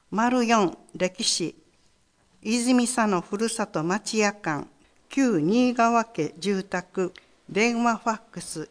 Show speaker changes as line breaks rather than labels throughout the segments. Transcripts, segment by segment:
4歴史泉佐野ふるさと町屋館旧新川家住宅電話ファックス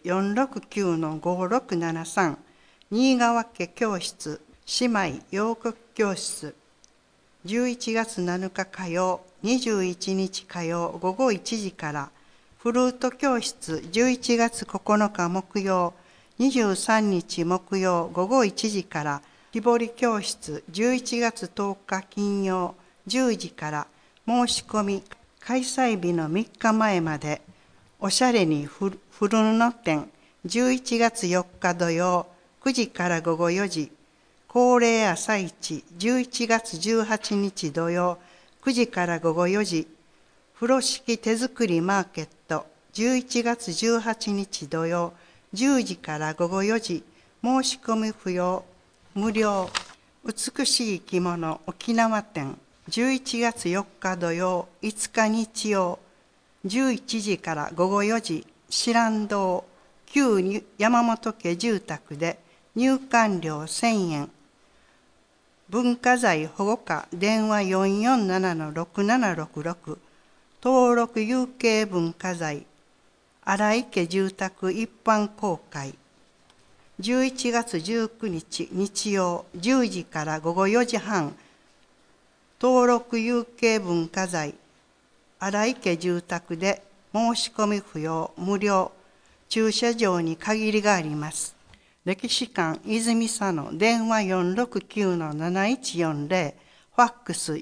469-5673 新川家教室姉妹洋楽教室11月7日火曜21日火曜午後1時からフルート教室11月9日木曜23日木曜午後1時から木彫り教室11月10日金曜10時から申し込み開催日の3日前までおしゃれにフル布展11月4日土曜9時から午後4時恒例朝市11月18日土曜9時から午後4時風呂敷手作りマーケット11月18日土曜10時から午後4時申し込み不要無料美しい着物沖縄展11月4日土曜5日日曜11時から午後4時四蘭堂旧山本家住宅で入館料1000円文化財保護課電話 447-6766 登録有形文化財荒井家住宅一般公開11月19日日曜10時から午後4時半登録有形文化財荒井家住宅で申し込み不要無料駐車場に限りがあります歴史館泉佐野電話 469-7140 ファックス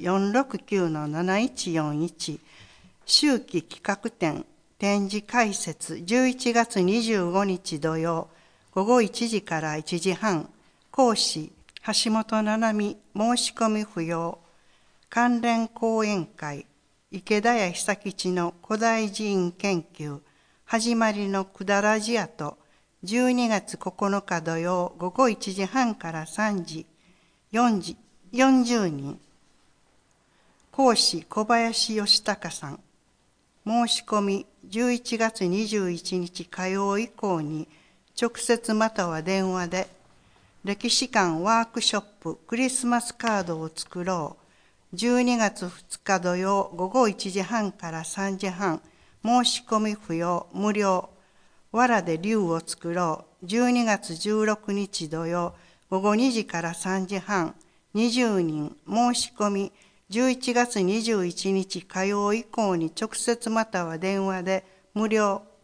469-7141 秋季企画展展示開設11月25日土曜午後1時から1時半講師橋本七海申し込み不要関連講演会池田屋久吉の古代寺院研究始まりのくだらじ跡12月9日土曜午後1時半から3時40人講師小林義孝さん申し込み11月21日火曜以降に直接または電話で歴史館ワークショップクリスマスカードを作ろう12月2日土曜午後1時半から3時半申し込み不要無料藁で竜を作ろう12月16日土曜午後2時から3時半20人申し込み11月21日火曜以降に直接または電話で無料